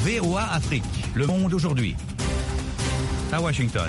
VOA Afrique, le monde aujourd'hui. À Washington.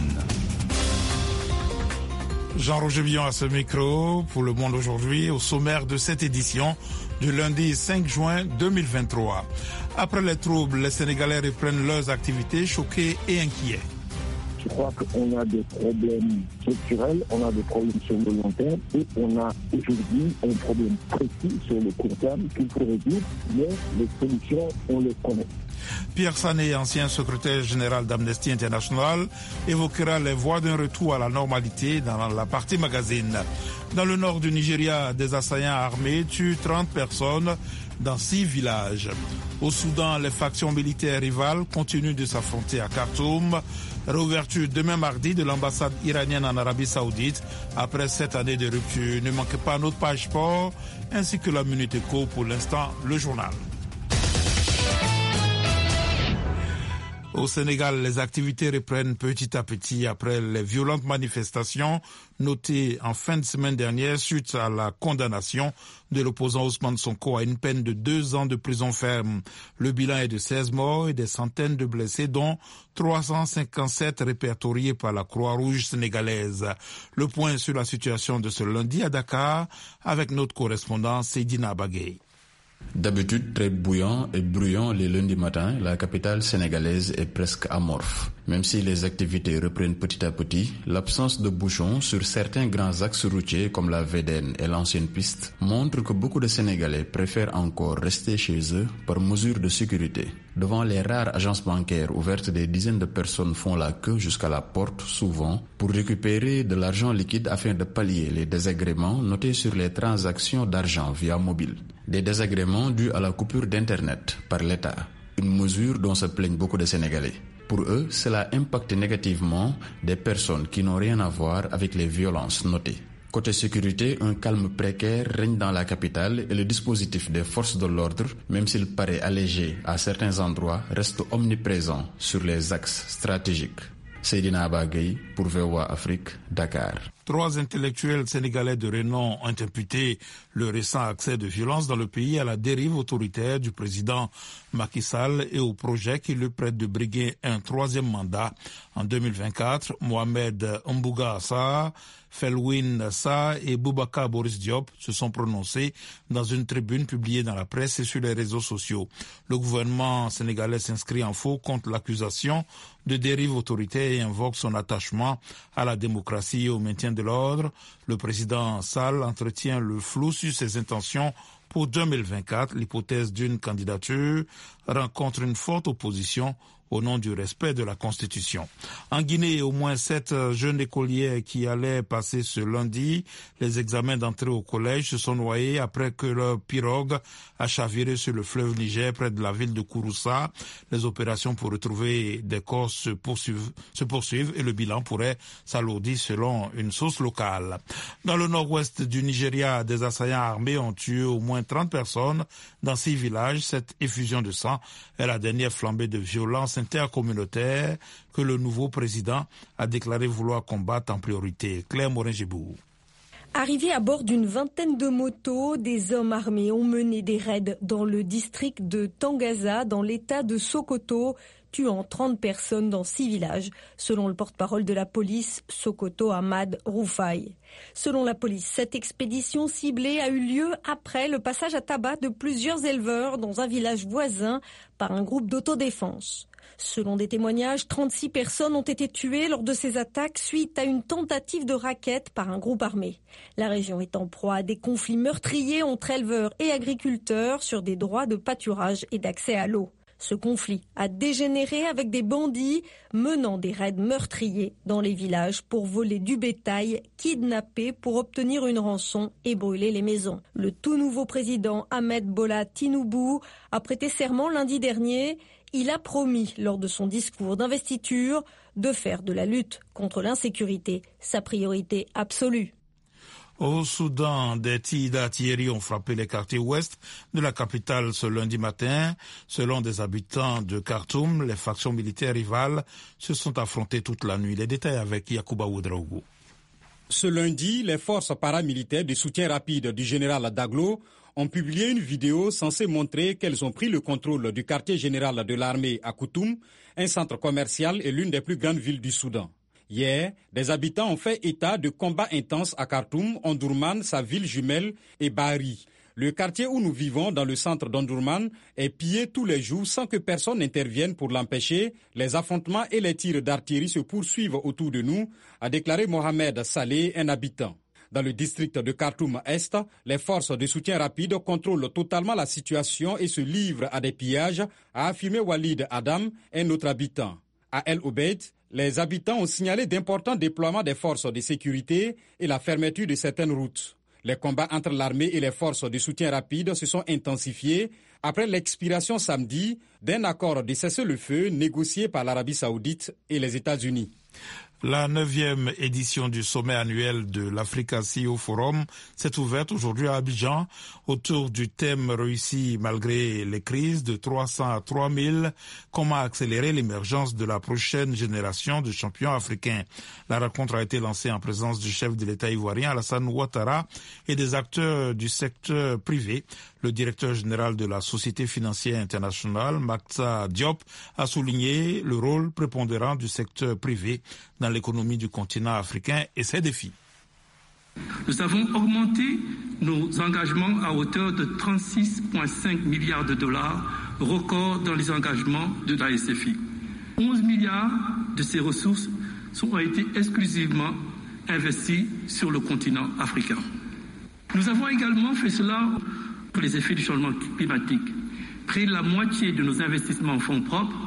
Jean-Roger Billon à ce micro pour Le Monde aujourd'hui, au sommaire de cette édition du lundi 5 juin 2023. Après les troubles, les Sénégalais reprennent leurs activités, choqués et inquiets. Je crois qu'on a des problèmes structurels, on a des problèmes sur le long terme et on a aujourd'hui un problème précis sur le court terme qu'il faut résoudre, mais les solutions, on les connaît. Pierre Sané, ancien secrétaire général d'Amnesty International, évoquera les voies d'un retour à la normalité dans la partie magazine. Dans le nord du Nigeria, des assaillants armés tuent 30 personnes dans 6 villages. Au Soudan, les factions militaires rivales continuent de s'affronter à Khartoum. Réouverture demain mardi de l'ambassade iranienne en Arabie Saoudite après 7 années de rupture. Ne manquez pas notre page sport ainsi que la Minute Éco. Pour l'instant, le journal. Au Sénégal, les activités reprennent petit à petit après les violentes manifestations notées en fin de semaine dernière suite à la condamnation de l'opposant Ousmane Sonko à une peine de 2 ans de prison ferme. Le bilan est de 16 morts et des centaines de blessés, dont 357 répertoriés par la Croix-Rouge sénégalaise. Le point sur la situation de ce lundi à Dakar avec notre correspondant Seydina Bagay. D'habitude très bouillant et bruyant les lundis matins, la capitale sénégalaise est presque amorphe. Même si les activités reprennent petit à petit, l'absence de bouchons sur certains grands axes routiers comme la VDN et l'ancienne piste montre que beaucoup de Sénégalais préfèrent encore rester chez eux par mesure de sécurité. Devant les rares agences bancaires ouvertes, des dizaines de personnes font la queue jusqu'à la porte, souvent, pour récupérer de l'argent liquide afin de pallier les désagréments notés sur les transactions d'argent via mobile. Des désagréments dus à la coupure d'Internet par l'État, une mesure dont se plaignent beaucoup de Sénégalais. Pour eux, cela impacte négativement des personnes qui n'ont rien à voir avec les violences notées. Côté sécurité, un calme précaire règne dans la capitale et le dispositif des forces de l'ordre, même s'il paraît allégé à certains endroits, reste omniprésent sur les axes stratégiques. Seydina Abagay pour VOA Afrique, Dakar. 3 intellectuels sénégalais de renom ont imputé le récent accès de violence dans le pays à la dérive autoritaire du président Macky Sall et au projet qui lui prête de briguer un 3e mandat en 2024. Mohamed Mbouga Sarr, Felwine Sarr et Boubacar Boris Diop se sont prononcés dans une tribune publiée dans la presse et sur les réseaux sociaux. Le gouvernement sénégalais s'inscrit en faux contre l'accusation de dérive autoritaire et invoque son attachement à la démocratie et au maintien de l'ordre. Le président Sall entretient le flou sur ses intentions pour 2024. L'hypothèse d'une candidature rencontre une forte opposition au nom du respect de la Constitution. En Guinée, au moins 7 jeunes écoliers qui allaient passer ce lundi les examens d'entrée au collège se sont noyés après que leur pirogue a chaviré sur le fleuve Niger près de la ville de Kouroussa. Les opérations pour retrouver des corps se poursuivent et le bilan pourrait s'alourdir selon une source locale. Dans le nord-ouest du Nigeria, des assaillants armés ont tué au moins 30 personnes dans 6 villages. Cette effusion de sang est la dernière flambée de violence intercommunautaire que le nouveau président a déclaré vouloir combattre en priorité. Claire Morin-Gibou. Arrivés à bord d'une vingtaine de motos, des hommes armés ont mené des raids dans le district de Tangaza, dans l'état de Sokoto, tuant 30 personnes dans 6 villages, selon le porte-parole de la police, Sokoto Ahmad Roufaï. Selon la police, cette expédition ciblée a eu lieu après le passage à tabac de plusieurs éleveurs dans un village voisin par un groupe d'autodéfense. Selon des témoignages, 36 personnes ont été tuées lors de ces attaques suite à une tentative de racket par un groupe armé. La région est en proie à des conflits meurtriers entre éleveurs et agriculteurs sur des droits de pâturage et d'accès à l'eau. Ce conflit a dégénéré avec des bandits menant des raids meurtriers dans les villages pour voler du bétail, kidnapper pour obtenir une rançon et brûler les maisons. Le tout nouveau président Ahmed Bola Tinubu a prêté serment lundi dernier. Il a promis lors de son discours d'investiture de faire de la lutte contre l'insécurité sa priorité absolue. Au Soudan, des tirs d'artillerie ont frappé les quartiers ouest de la capitale ce lundi matin. Selon des habitants de Khartoum, les factions militaires rivales se sont affrontées toute la nuit. Les détails avec Yacouba Ouedraogo. Ce lundi, les forces paramilitaires de soutien rapide du général Daglo ont publié une vidéo censée montrer qu'elles ont pris le contrôle du quartier général de l'armée à Koutoum, un centre commercial et l'une des plus grandes villes du Soudan. Hier, des habitants ont fait état de combats intenses à Khartoum, Omdurman, sa ville jumelle et Bahri. Le quartier où nous vivons, dans le centre d'Omdurman, est pillé tous les jours sans que personne n'intervienne pour l'empêcher. Les affrontements et les tirs d'artillerie se poursuivent autour de nous, a déclaré Mohamed Saleh, un habitant. Dans le district de Khartoum-Est, les forces de soutien rapide contrôlent totalement la situation et se livrent à des pillages, a affirmé Walid Adam, un autre habitant. À El Obeid, les habitants ont signalé d'importants déploiements des forces de sécurité et la fermeture de certaines routes. Les combats entre l'armée et les forces de soutien rapide se sont intensifiés après l'expiration samedi d'un accord de cessez-le-feu négocié par l'Arabie Saoudite et les États-Unis. La 9e édition du sommet annuel de l'Africa CEO Forum s'est ouverte aujourd'hui à Abidjan autour du thème réussi malgré les crises de 300 à 3000, comment accélérer l'émergence de la prochaine génération de champions africains. La rencontre a été lancée en présence du chef de l'État ivoirien Alassane Ouattara et des acteurs du secteur privé. Le directeur général de la Société financière internationale, Makta Diop, a souligné le rôle prépondérant du secteur privé dans l'économie du continent africain et ses défis. Nous avons augmenté nos engagements à hauteur de 36,5 milliards de dollars, record dans les engagements de la SFI. 11 milliards de ces ressources ont été exclusivement investis sur le continent africain. Nous avons également fait cela pour les effets du changement climatique. Près de la moitié de nos investissements en fonds propres,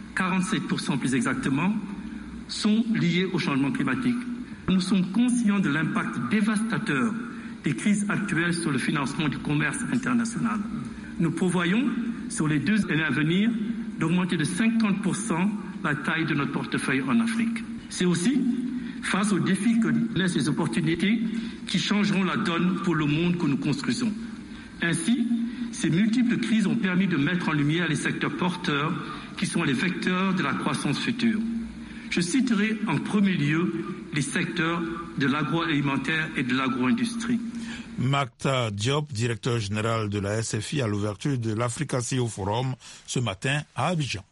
47% plus exactement, sont liés au changement climatique. Nous sommes conscients de l'impact dévastateur des crises actuelles sur le financement du commerce international. Nous prévoyons, sur les 2 années à venir, d'augmenter de 50% la taille de notre portefeuille en Afrique. C'est aussi face aux défis que laissent les opportunités qui changeront la donne pour le monde que nous construisons. Ainsi, ces multiples crises ont permis de mettre en lumière les secteurs porteurs qui sont les vecteurs de la croissance future. Je citerai en premier lieu les secteurs de l'agroalimentaire et de l'agro-industrie. Makta Diop, directeur général de la SFI, à l'ouverture de l'Africa CEO Forum ce matin à Abidjan.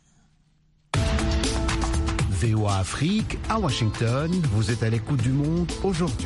VOA Afrique, à Washington, vous êtes à l'écoute du monde aujourd'hui.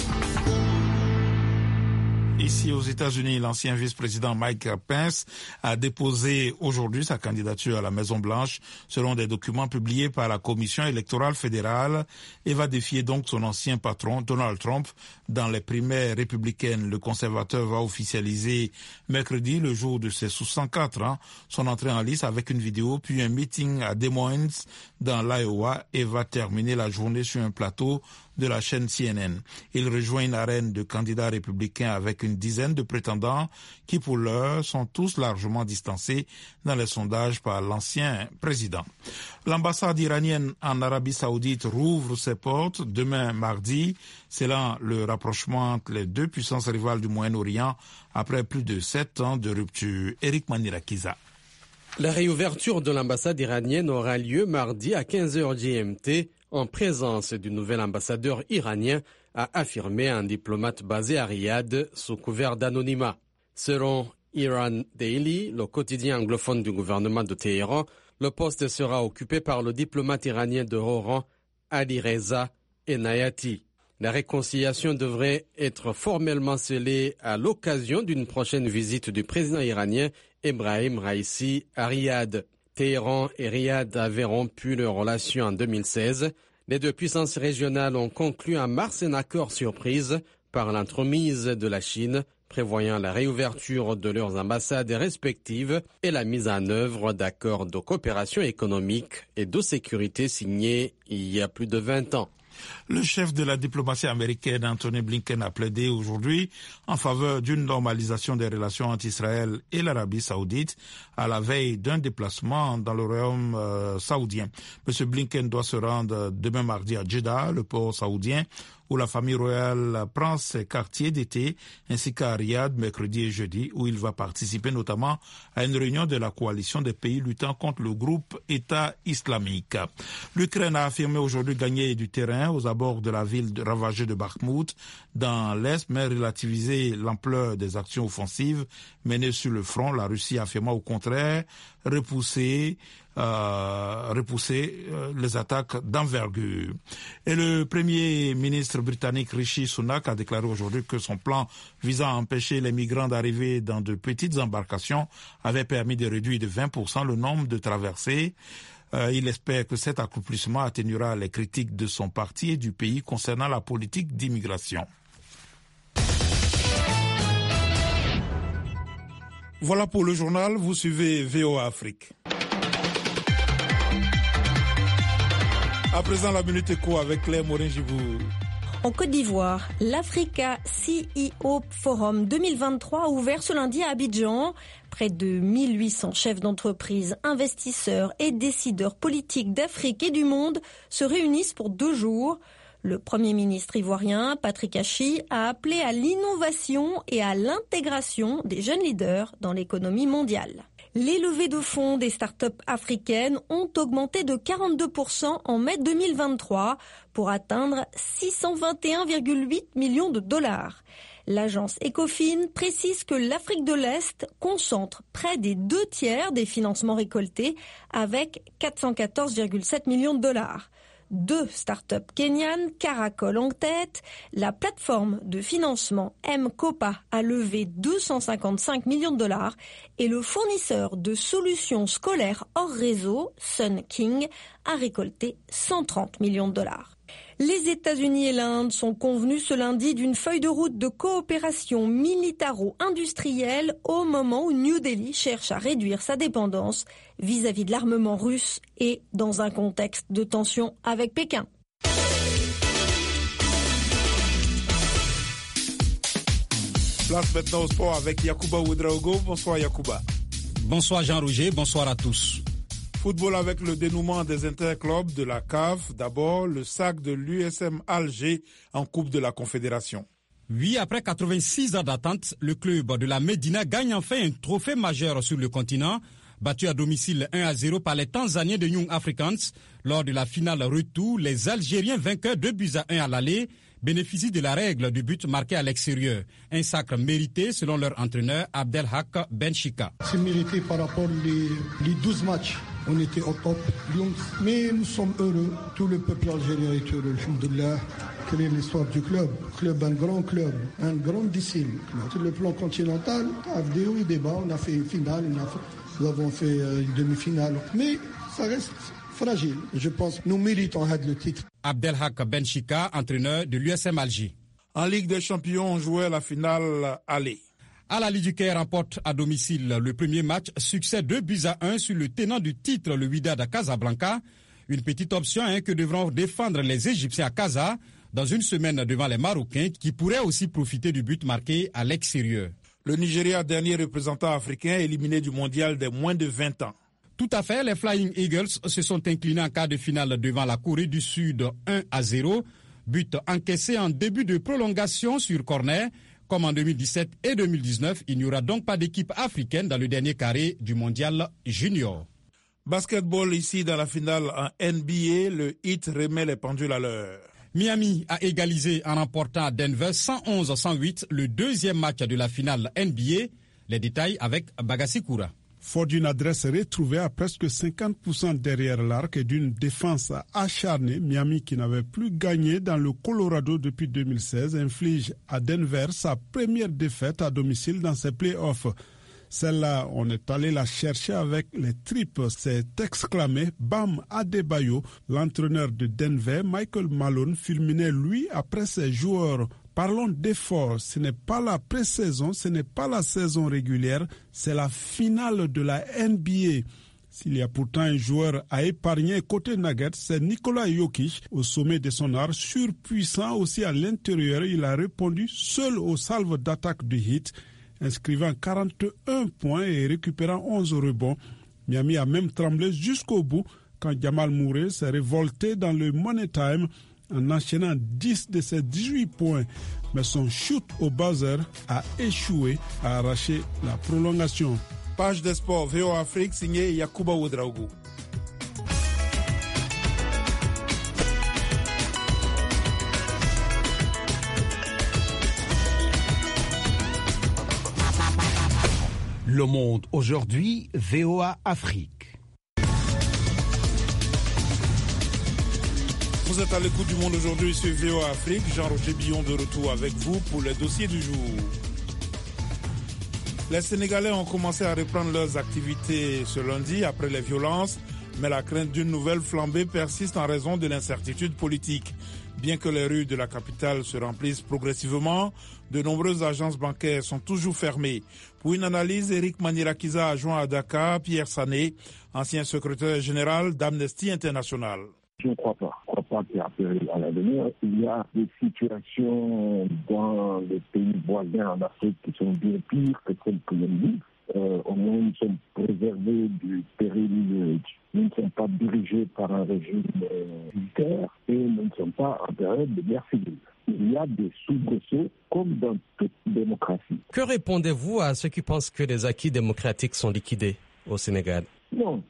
Ici aux États-Unis, l'ancien vice-président Mike Pence a déposé aujourd'hui sa candidature à la Maison-Blanche selon des documents publiés par la Commission électorale fédérale et va défier donc son ancien patron Donald Trump dans les primaires républicaines. Le conservateur va officialiser mercredi, le jour de ses 64 ans, son entrée en lice avec une vidéo puis un meeting à Des Moines dans l'Iowa et va terminer la journée sur un plateau de la chaîne CNN. Il rejoint une arène de candidats républicains avec une dizaine de prétendants qui, pour l'heure, sont tous largement distancés dans les sondages par l'ancien président. L'ambassade iranienne en Arabie Saoudite rouvre ses portes demain mardi. C'est là le rapprochement entre les deux puissances rivales du Moyen-Orient après plus de 7 ans de rupture. Eric Manirakiza. La réouverture de l'ambassade iranienne aura lieu mardi à 15h GMT en présence du nouvel ambassadeur iranien, a affirmé un diplomate basé à Riyad sous couvert d'anonymat. Selon Iran Daily, le quotidien anglophone du gouvernement de Téhéran, le poste sera occupé par le diplomate iranien de haut rang Ali Reza Enayati. La réconciliation devrait être formellement scellée à l'occasion d'une prochaine visite du président iranien Ebrahim Raïssi à Riyad. Téhéran et Riyad avaient rompu leurs relations en 2016. Les deux puissances régionales ont conclu en mars un accord surprise par l'entremise de la Chine, prévoyant la réouverture de leurs ambassades respectives et la mise en œuvre d'accords de coopération économique et de sécurité signés il y a plus de 20 ans. Le chef de la diplomatie américaine, Anthony Blinken, a plaidé aujourd'hui en faveur d'une normalisation des relations entre Israël et l'Arabie saoudite à la veille d'un déplacement dans le royaume saoudien. M. Blinken doit se rendre demain mardi à Jeddah, le port saoudien, où la famille royale prend ses quartiers d'été, ainsi qu'à Riyad mercredi et jeudi, où il va participer notamment à une réunion de la coalition des pays luttant contre le groupe État islamique. L'Ukraine a affirmé aujourd'hui gagner du terrain matin aux abords de la ville ravagée de Bakhmout dans l'Est, mais relativisé l'ampleur des actions offensives menées sur le front, la Russie affirmant au contraire repousser les attaques d'envergure. Et le Premier ministre britannique Rishi Sunak a déclaré aujourd'hui que son plan visant à empêcher les migrants d'arriver dans de petites embarcations avait permis de réduire de 20% le nombre de traversées. Il espère que cet accomplissement atténuera les critiques de son parti et du pays concernant la politique d'immigration. Voilà pour le journal, vous suivez VOA Afrique. À présent, la Minute Éco avec Claire Morin-Gibou. En Côte d'Ivoire, l'Africa CEO Forum 2023 a ouvert ce lundi à Abidjan. Près de 1800 chefs d'entreprise, investisseurs et décideurs politiques d'Afrique et du monde se réunissent pour 2 jours. Le Premier ministre ivoirien, Patrick Achi, a appelé à l'innovation et à l'intégration des jeunes leaders dans l'économie mondiale. Les levées de fonds des startups africaines ont augmenté de 42% en mai 2023 pour atteindre 621,8 millions de dollars. L'agence Ecofin précise que l'Afrique de l'Est concentre près des 2/3 des financements récoltés avec 414,7 millions de dollars. 2 startups kenyanes caracolent en tête. La plateforme de financement M-Kopa a levé 255 millions de dollars et le fournisseur de solutions scolaires hors réseau, Sun King, a récolté 130 millions de dollars. Les États-Unis et l'Inde sont convenus ce lundi d'une feuille de route de coopération militaro-industrielle au moment où New Delhi cherche à réduire sa dépendance vis-à-vis de l'armement russe et dans un contexte de tension avec Pékin. Place maintenant au sport avec Yacouba Ouedraogo. Bonsoir Yacouba. Bonsoir Jean-Roger, bonsoir à tous. Football avec le dénouement des interclubs de la CAF. D'abord, le sac de l'USM Alger en Coupe de la Confédération. Oui, après 86 ans d'attente, le club de la Médina gagne enfin un trophée majeur sur le continent. Battu à domicile 1-0 par les Tanzaniens de Young Africans. Lors de la finale retour, les Algériens vainqueurs 2-1 à l'aller bénéficient de la règle du but marqué à l'extérieur. Un sacre mérité selon leur entraîneur Abdelhak Benchika. C'est mérité par rapport les 12 matchs. On était au top, mais nous sommes heureux. Tout le peuple algérien est heureux, alhamdoulilah. Quelle est l'histoire du club? Un grand club, un grandissime club. Sur le plan continental, avec des hauts et des bas, on a fait une finale, nous avons fait une demi-finale. Mais ça reste fragile. Je pense que nous méritons le titre. Abdelhak Benchika, entraîneur de l'USM Alger. En Ligue des Champions, on jouait la finale aller. Al-Ahly du Caire remporte à domicile le premier match, succès 2-1 sur le tenant du titre, le Wydad Casablanca. Une petite option que devront défendre les Égyptiens à Casa dans une semaine devant les Marocains qui pourraient aussi profiter du but marqué à l'extérieur. Le Nigeria, dernier représentant africain éliminé du mondial des moins de 20 ans. Tout à fait, les Flying Eagles se sont inclinés en quart de finale devant la Corée du Sud 1-0. But encaissé en début de prolongation sur corner. Comme en 2017 et 2019, il n'y aura donc pas d'équipe africaine dans le dernier carré du mondial junior. Basketball ici dans la finale en NBA, le Heat remet les pendules à l'heure. Miami a égalisé en remportant à Denver 111-108 le deuxième match de la finale NBA. Les détails avec Bagassi Koura. Fort d'une adresse retrouvée à presque 50% derrière l'arc et d'une défense acharnée, Miami, qui n'avait plus gagné dans le Colorado depuis 2016, inflige à Denver sa première défaite à domicile dans ses playoffs. Celle-là, on est allé la chercher avec les tripes, s'est exclamé Bam Adebayo, l'entraîneur de Denver. Michael Malone fulminait lui après ses joueurs. Parlons d'effort, ce n'est pas la pré-saison, ce n'est pas la saison régulière, c'est la finale de la NBA. S'il y a pourtant un joueur à épargner côté Nuggets, c'est Nikola Jokic, au sommet de son art, surpuissant aussi à l'intérieur. Il a répondu seul aux salves d'attaque du Heat, inscrivant 41 points et récupérant 11 rebonds. Miami a même tremblé jusqu'au bout quand Jamal Murray s'est révolté dans le Money Time en enchaînant 10 de ses 18 points. Mais son shoot au buzzer a échoué, à arracher la prolongation. Page des sports VOA Afrique signée Yacouba Ouedraogo. Le Monde aujourd'hui, VOA Afrique. Vous êtes à l'écoute du Monde aujourd'hui sur VOA Afrique. Jean-Roger Billon de retour avec vous pour les dossiers du jour. Les Sénégalais ont commencé à reprendre leurs activités ce lundi après les violences, mais la crainte d'une nouvelle flambée persiste en raison de l'incertitude politique. Bien que les rues de la capitale se remplissent progressivement, de nombreuses agences bancaires sont toujours fermées. Pour une analyse, Eric Manirakiza a joint à Dakar Pierre Sané, ancien secrétaire général d'Amnesty International. Je ne crois pas. Je ne crois pas qu'il y a péril à l'avenir. Il y a des situations dans les pays voisins en Afrique qui sont bien pires que celles que l'on vit. Au moins, nous sommes préservés du péril. Nous ne sommes pas dirigés par un régime militaire et nous ne sommes pas en période de guerre civile. Il y a des soubresauts comme dans toute démocratie. Que répondez-vous à ceux qui pensent que les acquis démocratiques sont liquidés au Sénégal? Non.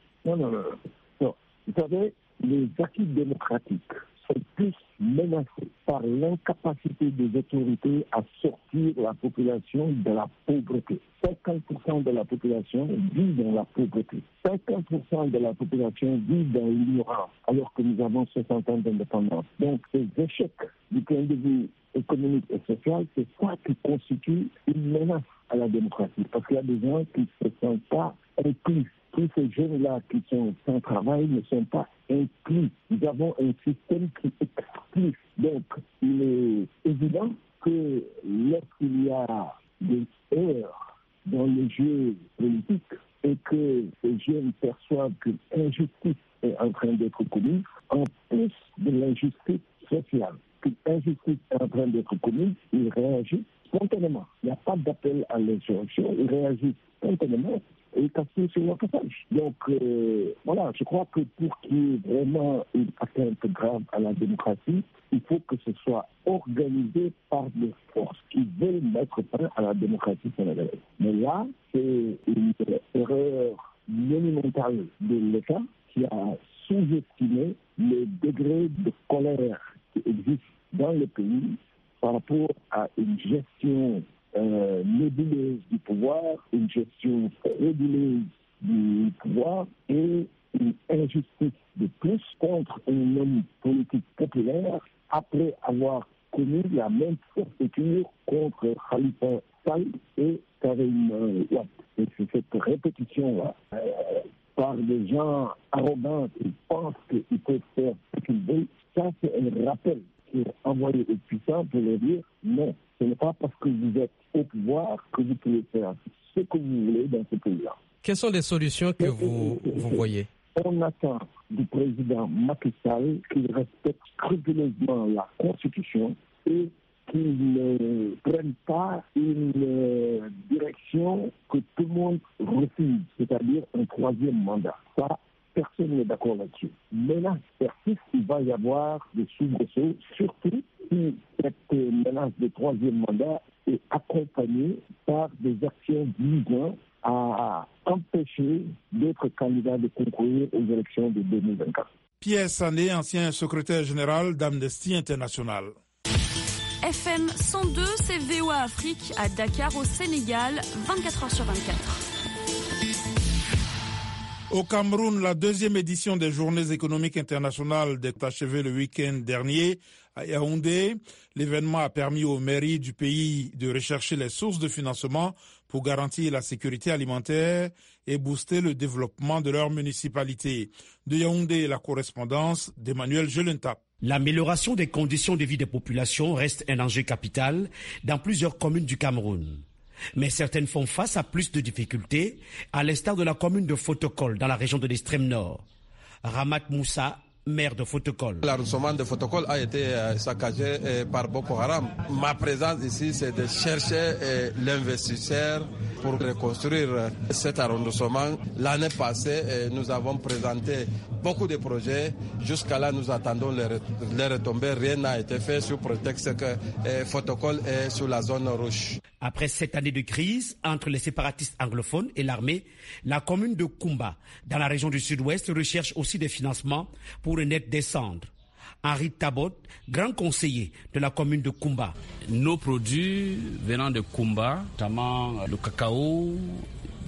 Vous savez, les acquis démocratiques sont plus menacés par l'incapacité des autorités à sortir la population de la pauvreté. 50% de la population vit dans la pauvreté. 50% de la population vit dans l'ignorance, alors que nous avons 60 ans d'indépendance. Donc, ces échecs du point de vue économique et social, c'est ça qui constitue une menace à la démocratie. Parce qu'il y a des gens qui ne se sentent pas inclus. Tous ces jeunes-là qui sont sans travail ne sont pas inclus. Nous avons un système qui exclut. Donc, il est évident que lorsqu'il y a des erreurs dans le jeu politique et que ces jeunes perçoivent qu'une injustice est en train d'être commise, en plus de l'injustice sociale, qu'une injustice est en train d'être commise, ils réagissent spontanément. Il n'y a pas d'appel à l'insurrection, ils réagissent spontanément et casser sur leur passage. Donc, voilà, je crois que pour qu'il y ait vraiment une atteinte grave à la démocratie, il faut que ce soit organisé par des forces qui veulent mettre fin à la démocratie sénégalaise. Mais là, c'est une erreur monumentale de l'État qui a sous-estimé le degré de colère qui existe dans le pays par rapport à une gestion nébuleuse du pouvoir, une gestion frauduleuse du pouvoir et une injustice de plus contre un homme politique populaire après avoir commis la même forfaiture contre Khalifa Sall et Karim Wade. Et c'est cette répétition-là par des gens arrogants qui pensent qu'ils peuvent faire ce qu'ils veulent. Ça, c'est un rappel qui est envoyé aux puissants pour leur dire non. Ce n'est pas parce que vous êtes au pouvoir que vous pouvez faire ce que vous voulez dans ce pays-là. Quelles sont les solutions que vous voyez? On attend du président Macky Sall qu'il respecte scrupuleusement la Constitution et qu'il ne prenne pas une direction que tout le monde refuse, c'est-à-dire un troisième mandat. Ça, personne n'est d'accord là-dessus. Menace persiste, il va y avoir des soubresauts, surtout si cette menace de troisième mandat est accompagnée par des actions visant à empêcher d'autres candidats de concourir aux élections de 2024. Pierre Sané, ancien secrétaire général d'Amnesty International. FM 102, c'est VOA Afrique à Dakar au Sénégal, 24h sur 24. Au Cameroun, la deuxième édition des Journées économiques internationales est achevée le week-end dernier à Yaoundé. L'événement a permis aux mairies du pays de rechercher les sources de financement pour garantir la sécurité alimentaire et booster le développement de leur municipalité. De Yaoundé, la correspondance d'Emmanuel Gelenta. L'amélioration des conditions de vie des populations reste un enjeu capital dans plusieurs communes du Cameroun. Mais certaines font face à plus de difficultés, à l'instar de la commune de Fotokol, dans la région de l'extrême nord. Ramat Moussa, maire de Fotokol. L'arrondissement de Fotokol a été saccagé par Boko Haram. Ma présence ici, c'est de chercher l'investisseur pour reconstruire cet arrondissement. L'année passée, nous avons présenté beaucoup de projets. Jusqu'à là, nous attendons les retombées. Rien n'a été fait sous prétexte que Fotokol est sur la zone rouge. Après 7 années de crise entre les séparatistes anglophones et l'armée, la commune de Koumba, dans la région du sud-ouest, recherche aussi des financements pour une aide descendre. Henri Tabot, grand conseiller de la commune de Koumba. Nos produits venant de Koumba, notamment le cacao,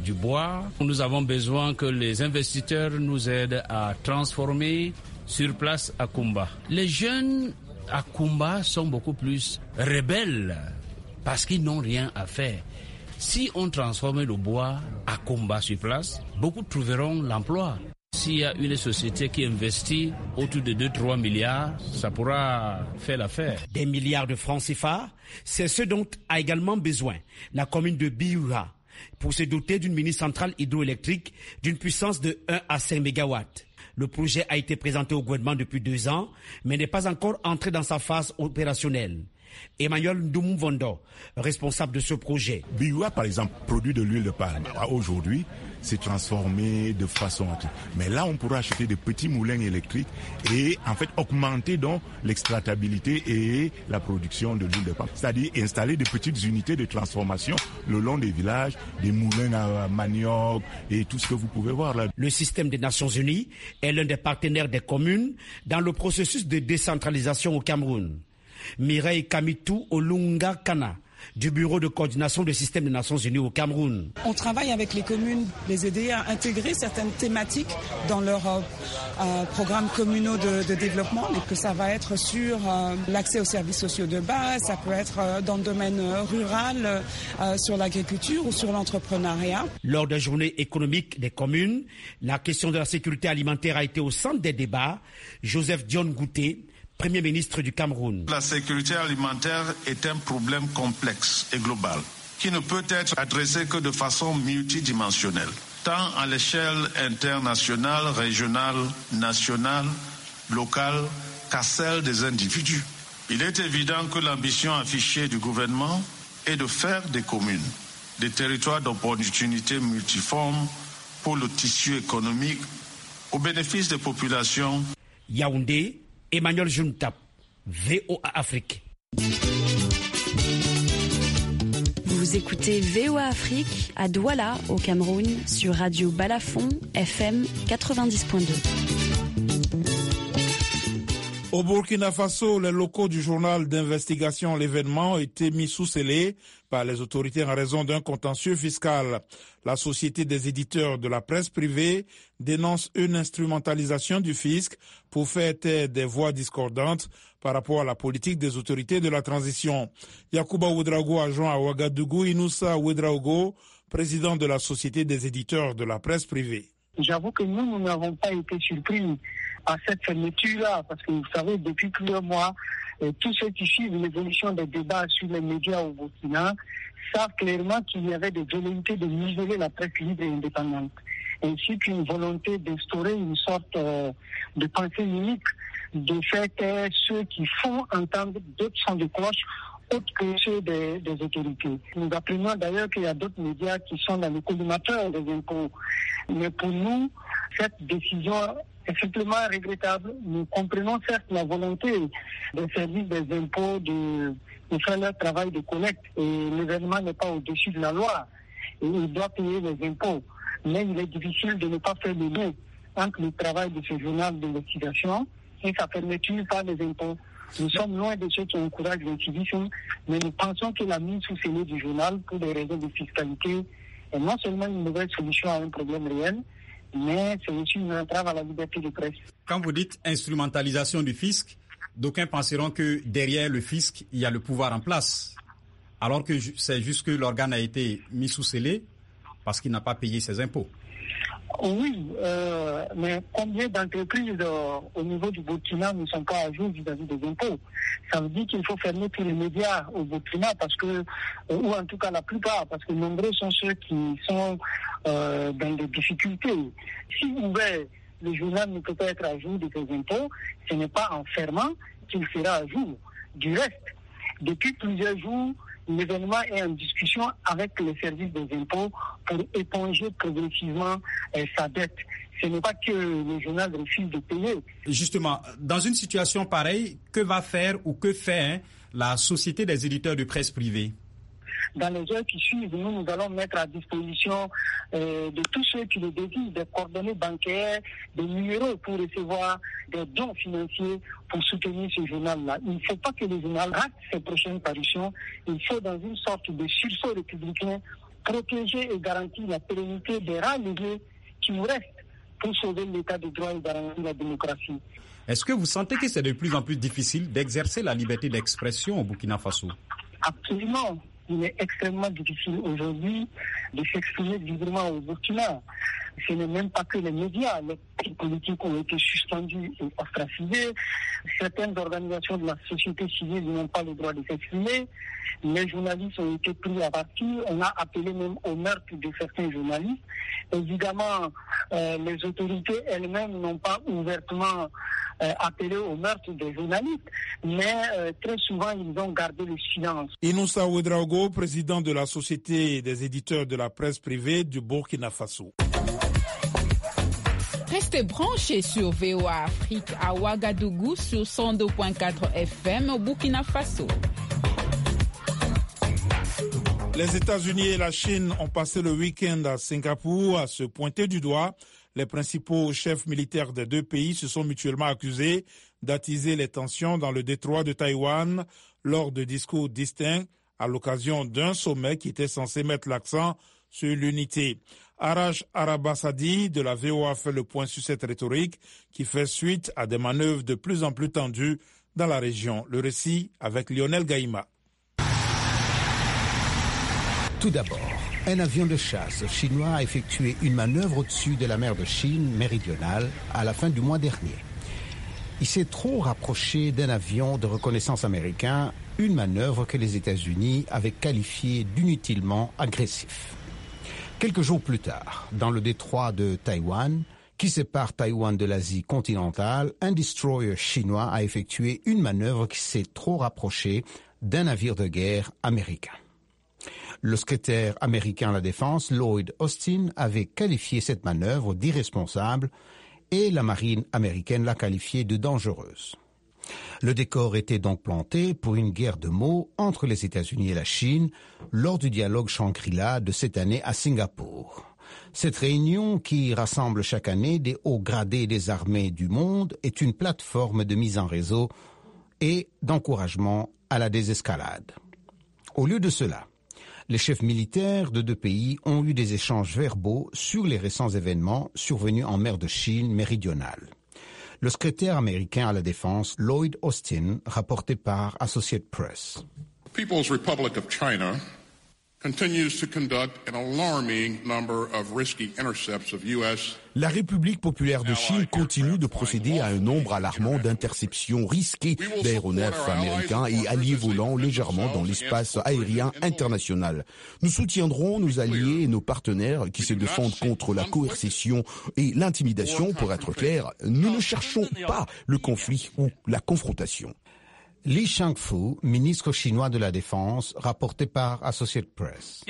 du bois. Nous avons besoin que les investisseurs nous aident à transformer sur place à Kumba. Les jeunes à Kumba sont beaucoup plus rebelles parce qu'ils n'ont rien à faire. Si on transforme le bois à Kumba sur place, beaucoup trouveront l'emploi. S'il y a une société qui investit autour de 2-3 milliards, ça pourra faire l'affaire. Des milliards de francs CFA, c'est ce dont a également besoin la commune de Biouha pour se doter d'une mini-centrale hydroélectrique d'une puissance de 1 à 5 MW. Le projet a été présenté au gouvernement depuis 2 ans, mais n'est pas encore entré dans sa phase opérationnelle. Emmanuel Ndoumvondo, responsable de ce projet. Biouha, par exemple, produit de l'huile de palme. Aujourd'hui, c'est transformé de façon... Mais là, on pourra acheter des petits moulins électriques et en fait augmenter donc l'exploitabilité et la production de l'huile de palme. C'est-à-dire installer des petites unités de transformation le long des villages, des moulins à manioc et tout ce que vous pouvez voir là. Le système des Nations Unies est l'un des partenaires des communes dans le processus de décentralisation au Cameroun. Mireille Kamitou Olunga Kana, du Bureau de coordination du système des Nations Unies au Cameroun. On travaille avec les communes, les aider à intégrer certaines thématiques dans leurs programmes communaux de développement, et que ça va être sur l'accès aux services sociaux de base, ça peut être dans le domaine rural, sur l'agriculture ou sur l'entrepreneuriat. Lors des journées économiques des communes, la question de la sécurité alimentaire a été au centre des débats. Joseph Dion Gouté, Premier ministre du Cameroun. La sécurité alimentaire est un problème complexe et global qui ne peut être adressé que de façon multidimensionnelle, tant à l'échelle internationale, régionale, nationale, locale qu'à celle des individus. Il est évident que l'ambition affichée du gouvernement est de faire des communes des territoires d'opportunités multiformes pour le tissu économique au bénéfice des populations. Yaoundé, Emmanuel Juntap, VOA Afrique. Vous écoutez VOA Afrique à Douala, au Cameroun, sur Radio Balafon, FM 90.2. Au Burkina Faso, les locaux du journal d'investigation L'événement ont été mis sous scellé par les autorités en raison d'un contentieux fiscal. La Société des éditeurs de la presse privée dénonce une instrumentalisation du fisc pour faire taire des voix discordantes par rapport à la politique des autorités de la transition. Yacouba Ouedraogo, adjoint à Ouagadougou, Inoussa Ouedraogo, président de la Société des éditeurs de la presse privée. J'avoue que nous n'avons pas été surpris à cette fermeture-là, parce que vous savez, depuis plusieurs mois, tous ceux qui suivent l'évolution des débats sur les médias au Burkina savent clairement qu'il y avait des velléités de museler la presse libre et indépendante, ainsi qu'une volonté d'instaurer une sorte de pensée unique, de faire taire ceux qui font entendre d'autres sons de cloche autres que ceux des autorités. Nous apprenons d'ailleurs qu'il y a d'autres médias qui sont dans le collimateur des impôts. Mais pour nous, cette décision est simplement regrettable. Nous comprenons certes la volonté des services des impôts de faire leur travail de collecte. Et l'événement n'est pas au-dessus de la loi. Et il doit payer les impôts. Mais il est difficile de ne pas faire le lien entre le travail de ce journal d'investigation et sa fermeture par les impôts. Nous sommes loin de ceux qui encouragent l'incivisme, mais nous pensons que la mise sous scellé du journal pour des raisons de fiscalité est non seulement une mauvaise solution à un problème réel, mais c'est aussi une entrave à la liberté de presse. Quand vous dites instrumentalisation du fisc, d'aucuns penseront que derrière le fisc, il y a le pouvoir en place, alors que c'est juste que l'organe a été mis sous scellé parce qu'il n'a pas payé ses impôts. Oui, mais combien d'entreprises au niveau du Burkina ne sont pas à jour vis-à-vis des impôts? Ça veut dire qu'il faut fermer tous les médias au Burkina, parce que, ou en tout cas la plupart, parce que nombreux sont ceux qui sont dans des difficultés. Si ouvert, le journal ne peut pas être à jour de ses impôts, ce n'est pas en fermant qu'il sera à jour. Du reste, depuis plusieurs jours, l'événement est en discussion avec les services des impôts pour éponger progressivement sa dette. Ce n'est pas que le journal refuse de payer. Justement, dans une situation pareille, que va faire ou que fait la Société des éditeurs de presse privée? Dans les heures qui suivent, nous allons mettre à disposition de tous ceux qui le désirent des coordonnées bancaires, des numéros pour recevoir des dons financiers pour soutenir ce journal-là. Il ne faut pas que le journal rate ses prochaines parutions. Il faut, dans une sorte de sursaut républicain, protéger et garantir la pérennité des rares leviers qui nous restent pour sauver l'état de droit et garantir la démocratie. Est-ce que vous sentez que c'est de plus en plus difficile d'exercer la liberté d'expression au Burkina Faso? Absolument. Il est extrêmement difficile aujourd'hui de s'exprimer librement au Burkina. Ce n'est même pas que les médias. Les partis politiques ont été suspendus et ostracisés. Certaines organisations de la société civile n'ont pas le droit de s'exprimer. Les journalistes ont été pris à partie. On a appelé même au meurtre de certains journalistes. Évidemment, les autorités elles-mêmes n'ont pas ouvertement appelé au meurtre des journalistes, mais très souvent ils ont gardé le silence. Inoussa Ouedraogo, président de la Société des éditeurs de la presse privée du Burkina Faso. Restez branchés sur VOA Afrique à Ouagadougou sur 102.4 FM au Burkina Faso. Les États-Unis et la Chine ont passé le week-end à Singapour à se pointer du doigt. Les principaux chefs militaires des deux pays se sont mutuellement accusés d'attiser les tensions dans le détroit de Taïwan lors de discours distincts à l'occasion d'un sommet qui était censé mettre l'accent sur l'unité. Arash Arabasadi de la VOA fait le point sur cette rhétorique qui fait suite à des manœuvres de plus en plus tendues dans la région. Le récit avec Lionel Gaïma. Tout d'abord, un avion de chasse chinois a effectué une manœuvre au-dessus de la mer de Chine méridionale à la fin du mois dernier. Il s'est trop rapproché d'un avion de reconnaissance américain, une manœuvre que les États-Unis avaient qualifiée d'inutilement agressif. Quelques jours plus tard, dans le détroit de Taïwan, qui sépare Taïwan de l'Asie continentale, un destroyer chinois a effectué une manœuvre qui s'est trop rapprochée d'un navire de guerre américain. Le secrétaire américain à la Défense, Lloyd Austin, avait qualifié cette manœuvre d'irresponsable et la marine américaine l'a qualifiée de dangereuse. Le décor était donc planté pour une guerre de mots entre les États-Unis et la Chine lors du dialogue Shangri-La de cette année à Singapour. Cette réunion, qui rassemble chaque année des hauts gradés des armées du monde, est une plateforme de mise en réseau et d'encouragement à la désescalade. Au lieu de cela, les chefs militaires de deux pays ont eu des échanges verbaux sur les récents événements survenus en mer de Chine méridionale. Le secrétaire américain à la Défense, Lloyd Austin, rapporté par Associated Press. People's Republic of China continues to conduct an alarming number of risky intercepts of U.S. La République populaire de Chine continue de procéder à un nombre alarmant d'interceptions risquées d'aéronefs américains et alliés volant légèrement dans l'espace aérien international. Nous soutiendrons nos alliés et nos partenaires qui se défendent contre la coercition et l'intimidation. Pour être clair, nous ne cherchons pas le conflit ou la confrontation. Li Shangfu, ministre chinois de la Défense, rapporté par Associated Press.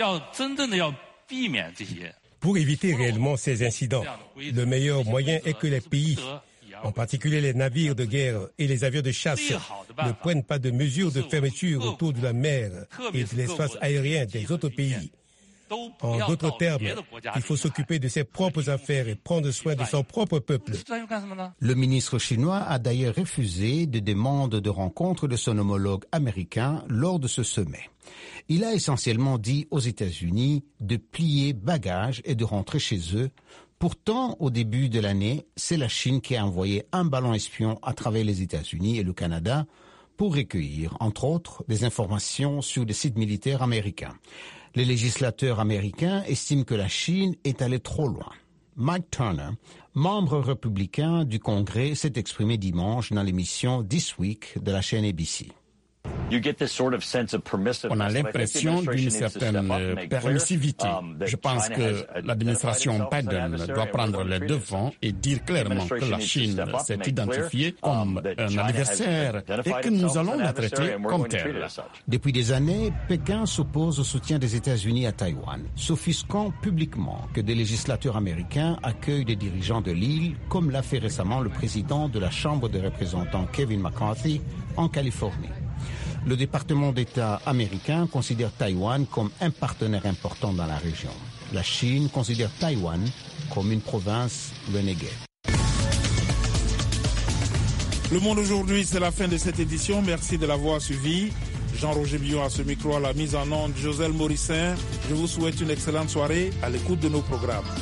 Pour éviter réellement ces incidents, le meilleur moyen est que les pays, en particulier les navires de guerre et les avions de chasse, ne prennent pas de mesures de fermeture autour de la mer et de l'espace aérien des autres pays. En d'autres termes, il faut s'occuper de ses propres affaires et prendre soin de son propre peuple. Le ministre chinois a d'ailleurs refusé des demandes de rencontre de son homologue américain lors de ce sommet. Il a essentiellement dit aux États-Unis de plier bagages et de rentrer chez eux. Pourtant, au début de l'année, c'est la Chine qui a envoyé un ballon espion à travers les États-Unis et le Canada pour recueillir, entre autres, des informations sur des sites militaires américains. Les législateurs américains estiment que la Chine est allée trop loin. Mike Turner, membre républicain du Congrès, s'est exprimé dimanche dans l'émission This Week de la chaîne ABC. On a l'impression d'une certaine permissivité. Je pense que l'administration Biden doit prendre les devants et dire clairement que la Chine s'est identifiée comme un adversaire et que nous allons la traiter comme telle. Depuis des années, Pékin s'oppose au soutien des États-Unis à Taïwan, s'offusquant publiquement que des législateurs américains accueillent des dirigeants de l'île, comme l'a fait récemment le président de la Chambre des représentants Kevin McCarthy en Californie. Le département d'État américain considère Taïwan comme un partenaire important dans la région. La Chine considère Taïwan comme une province renégée. Le Monde aujourd'hui, c'est la fin de cette édition. Merci de l'avoir suivi. Jean-Roger Billon à ce micro, à la mise en onde, Joselle Morissin. Je vous souhaite une excellente soirée à l'écoute de nos programmes.